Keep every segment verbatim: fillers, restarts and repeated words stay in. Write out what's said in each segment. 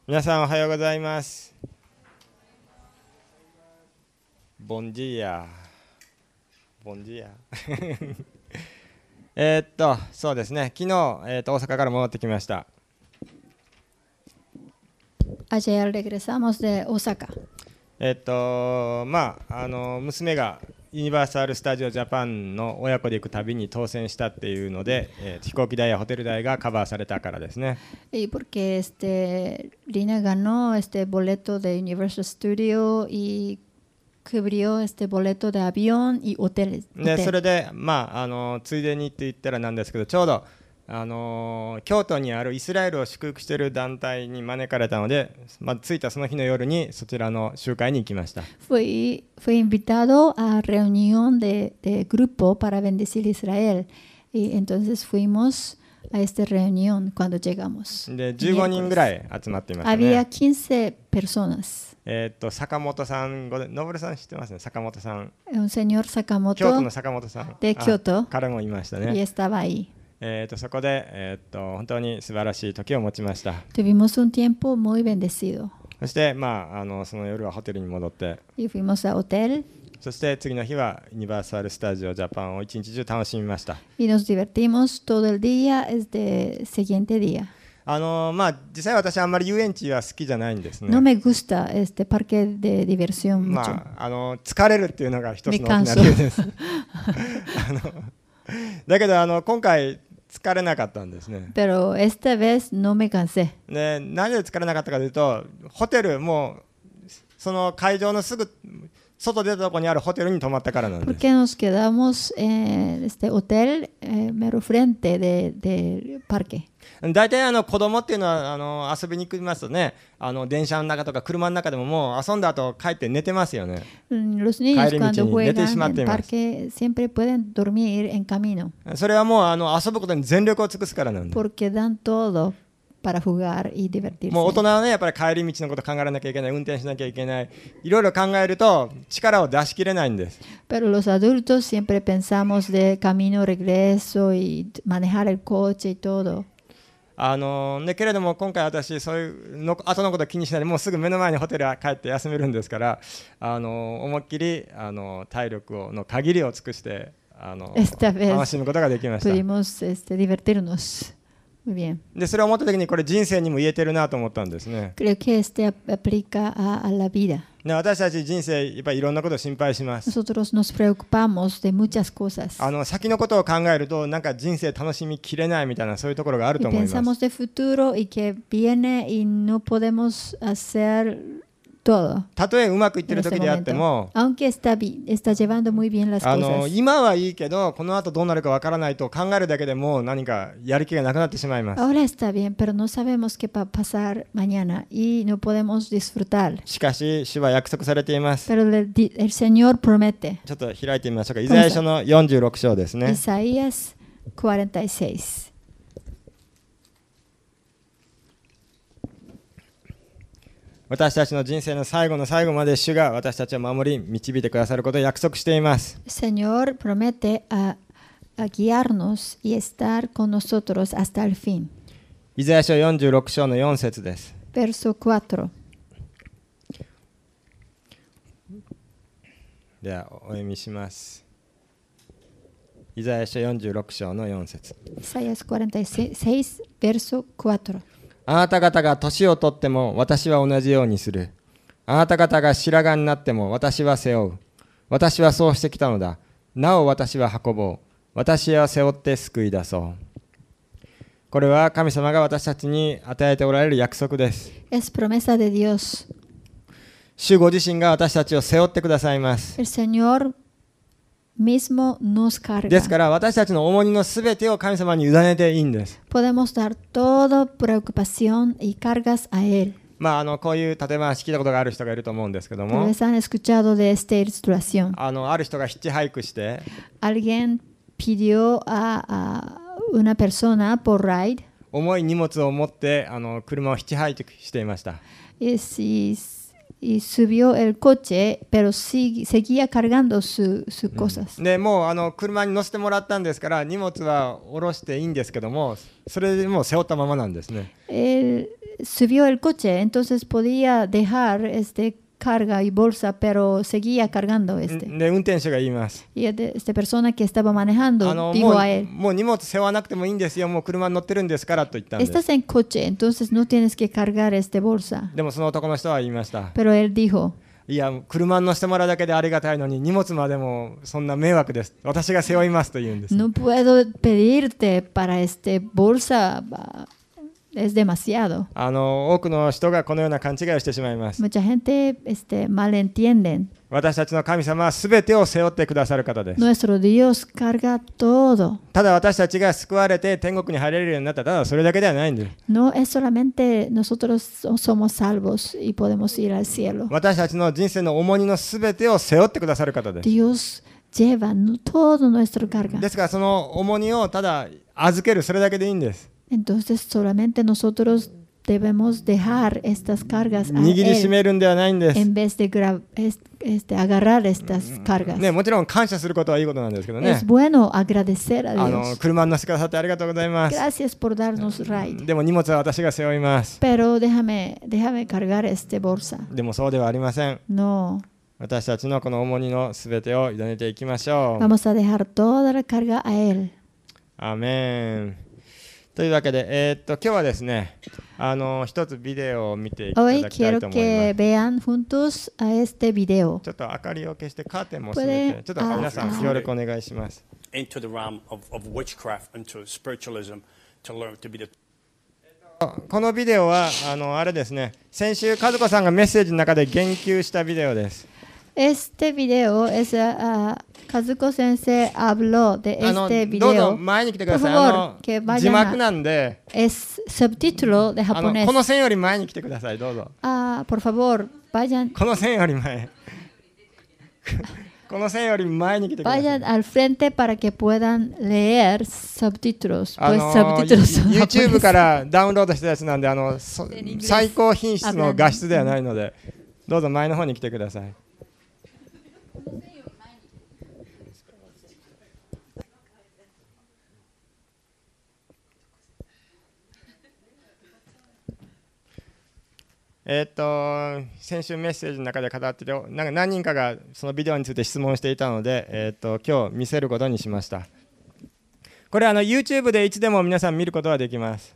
皆さんおはようございます。ボンジーヤ。ボンジーヤ。えっと、そうですね。昨日、えー、と大阪から戻ってきました。 Ayer regresamos de Osaka. えっと、まあ、あの娘がユニバーサル・スタジオ・ジャパンの親子で行く旅に当選したっていうので、えー、飛行機代やホテル代がカバーされたからですね。 Y porque este, Lina ganó este boleto de Universal Studio y cubrió este boleto de avión y hoteles. で hotel. それで、まあ、あのついでにって言ったらなんですけど、ちょうどあの京都にあるイスラエルを祝福している団体に招かれたので、まあ、着いたその日の夜にそちらの集会に行きました。 Fui, fui invitado a reunión de, de grupo para bendecir Israel. Y entonces fuimos a esta reunión cuando llegamos. でじゅうごにんぐらい集まっていました Había ね。 quince personas. えーっと坂本さん、ごのぼるさん知ってますね。坂本さん、 Un señor 京都 Sakamoto の坂本さんで京都あ彼もいました y ね。 estaba ahí. えーっとそこで、えーっと本当に素晴らしい時を持ちました。 Tuvimos un tiempo muy bendecido. そして、まあ、あのその夜はホテルに戻って、 Y fuimos a hotel そして次の日はユニバーサル・スタジオ・ジャパンを一日中楽しみました。 y nos divertimos todo el día este siguiente día. あのまあ、実際私はあんまり遊園地は好きじゃないんですね。 No me gusta este parque de diversión mucho. まあ、あの疲れるっていうのが一つの大き Me な canso. 理由です。あのだけどあの今回疲れなかったんですね。 Pero esta vez no me cansé. で何で疲れなかったかというと、ホテルもその会場のすぐ外出たところにあるホテルに泊まったからなんです。 Porque nos quedamos en este hotel eh, mero frente de, del parque. 大体あの子供っていうのはあの遊びに行きますとね、あの電車の中とか車の中でももう遊んだ後帰って寝てますよね。 Mm, Los niños Kairi cuando Michi, juegan nete shimatte en imasu. parque siempre pueden dormir en camino それはもうあの遊ぶことに全力を尽くすからなんです。 porque dan todo para jugar y divertirse. もう大人はね、やっぱり帰り道のこと考えなきゃいけない、運転しなきゃいけない、いろいろ考えると力を出し切れないんです。 Pero los adultos siempre pensamos de camino, regreso y manejar el coche y todo. あのね、けれども今回私そういうの後のこと気にしないでもうすぐ目の前にホテルへ帰って休めるんですから、あの思いっきりあの体力をの限りを尽くしてあの Esta vez 楽しむことができました。 pudimos este, divertirnos muy bien. でそれを思った時にこれ人生にも言えてるなと思ったんですね。 Creo que este ap- aplica a, a la vida. で私たち人生やっぱりいろんなことを心配します。 Nosotros nos preocupamos de muchas cosas あの先のことを考えるとなんか人生楽しみきれないみたいなそういうところがある y と思います。 pensamos de futuro y que viene y no podemos hacer todo たとえうまくいって en る este 時であって momento. も Aunque está, bi- está llevando muy bien las あの cosas. 今はいいけどこの後どうなるかわからないと考えるだけでもう何かやる気がなくなってしまいます。 Ahora está bien, pero no sabemos qué va a pasar mañana y no podemos disfrutar. しかし主は約束されています。 Pero el, di- el Señor promete. ちょっと開いてみましょうか。イザヤ書のよんじゅうろく章ですね。 Isaías cuarenta y seis. 私たちの人生の最後の最後まで主が私たちを守り導いてくださることを約束しています。 El Señor promete a, a guiarnos y estar con nosotros hasta el fin. イザヤ書よんじゅうろく章のよん節です。 Verso cuatro. ではお読みします。イザヤ書よんじゅうろく章のよん節。 Isaías cuarenta y seis, verso cuatro. あなた方が年を取っても私は同じようにする。あなた方が白髪になっても私は背負う。私はそうしてきたのだ。なお私は運ぼう。私は背負って救い出そう。これは神様が私たちに与えておられる約束です。 Es promesa de Dios. 主ご自身が私たちを背負ってくださいます。 El Señor mismo nos ですか carga. ら私たちの重荷のすべてを神様に委ねていいんです。 Podemos dar toda preocupación y cargas a Él. まあ、あのこういう例え話聞いたことがある人がいると思うんですけど Tal も、 vez han escuchado de esta ilustración. あのある人がヒッチハイクして Alguien pidió a, a una persona por ride 重い荷物を持ってあの車をヒッチハイクしていました。 y si y subió el coche, pero sig- seguía cargando su- sus cosas. でもうあの車に乗せてもらったんですから荷物は下ろしていいんですけども、それでもう背負ったままなんですね。 Él subió el coche, entonces podía dejar este carga y bolsa, pero seguía cargando este. で運転手が言います。 Y este- esta persona que estaba あ manejando のも dijo う a él, もう荷物背負わなくてもいいんですよ、もう車に乗ってるんですからと言ったんです。 estás en coche, entonces no tienes que cargar este bolsa. でもその男の人は言いました。 Pero él dijo, いや、車に乗せてもらうだけでありがたいのに荷物までもそんな迷惑です。私が背負いますと言うんです。 no puedo pedirte para este bolsa, va, es demasiado. あの多くの人がこのような勘違いをしてしまいます。 Mucha gente este, malentienden. 私たちの神様はすべてを背負ってくださる方です。 Nuestro Dios carga todo. ただ私たちが救われて天国に入れるようになったただそれだけではないんです。 No es solamente nosotros so- somos salvos y podemos ir al cielo. 私たちの人生の重荷のすべてを背負ってくださる方です。 Dios lleva no- todo nuestro carga. ですからその重荷をただ預ける、それだけでいいんです。 Entonces solamente nosotros debemos dejar estas cargas a 握りし Él めるんではないんです。 en vez de gra- es- este, agarrar estas cargas. ね、もちろん感謝することはいいことなんですけどね Es。bueno agradecer a あの Dios. 車に乗せてくださってありがとうございます。 Gracias por darnos ride. でも荷物は私が背負います。 Pero déjame, déjame cargar este bolsa. でもそうではありません。 No, 私たちのこの重荷のすべてを委ねていきましょう。 vamos a dejar toda la carga a Él. アーメン。というわけで、えーっと今日はですね、あの一つビデオを見ていただ Hoy きたい quiero と思い que ます。 vean juntos a este video. ちょっと明かりを消してカーテンも閉めて、 Puede- ちょっと皆さん ah, 協力お願いします。 into the realm of, of witchcraft, into spiritualism, to learn to be the このビデオはあのあれですね、先週和子さんがメッセージの中で言及したビデオです。 Este video es uh, Kazuko Sensei habló de あの este どうぞ video. 前に来てください。 Por favor, あの que vayan 字幕 a- なんで、 Es subtítulo de あの japonés. この線より前に来てください。どうぞ。 Ah, por favor, vayan, この線より前。この線より前に来てください。 vayan al frente para que puedan leer subtítulos. あ Pues の subtítulos son YouTube japoneses. からダウンロードしたやつなんで、あのそ En inglés 最高品質の画質ではないので、どうぞ前の方に来てください。えーっと先週メッセージの中で語ってて、なんか何人かがそのビデオについて質問していたので、えーっと今日見せることにしました。これあの YouTube でいつでも皆さん見ることができます。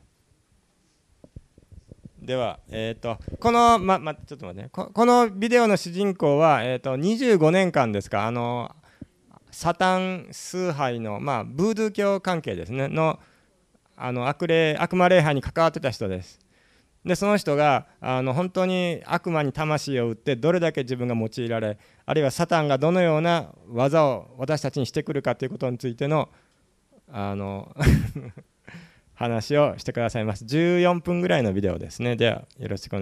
では、えーっとこの、まま、ちょっと待ってね、ここのビデオの主人公は、えーっとにじゅうごねんかんですか、あのサタン崇拝の、まあ、ブードゥー教関係ですねの、あの 悪霊、悪魔礼拝に関わってた人です。でその人があの本当に悪魔に魂を売ってどれだけ自分が用いられ、あるいはサタンがどのような技を私たちにしてくるかということについてのあの話をしてくださいます。じゅうよんぷんぐらいのビデオですね。ではよろしくお願いします。